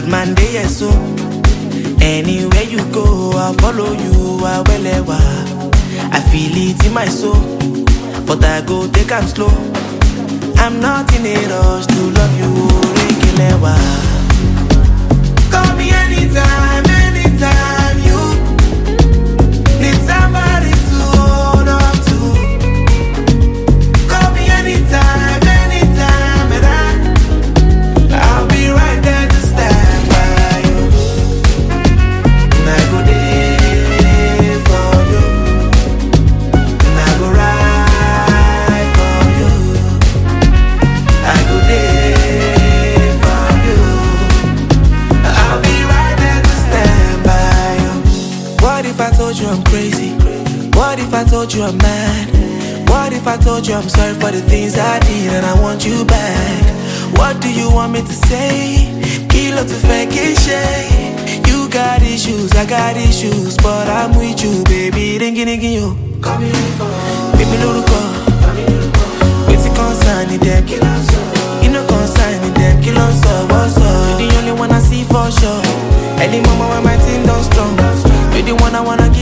Bad man dey yes so. Anywhere you go, I'll follow you. I will. I feel it in my soul, but I go take am slow. I'm not in a rush to love you, Rikilewa. Call me anytime, anytime you need somebody to hold on to. Call me anytime, anytime, and I'll be right there to stand by you. And I go there for you, and I go ride for you. I go there for you. I'll be right there to stand by you. What if I told you I'm crazy? What if I told you I'm mad? What if I told you I'm sorry for the things I did and I want you back? What do you want me to say? Kilo to fake it. You got issues, I got issues, but I'm with you, baby. Ringy yo. Baby, no call. It's a concern in them. You know concern in them. Kill on so what's up? You're the only one I see for sure. Any moment when my team don't strong, you're the one I wanna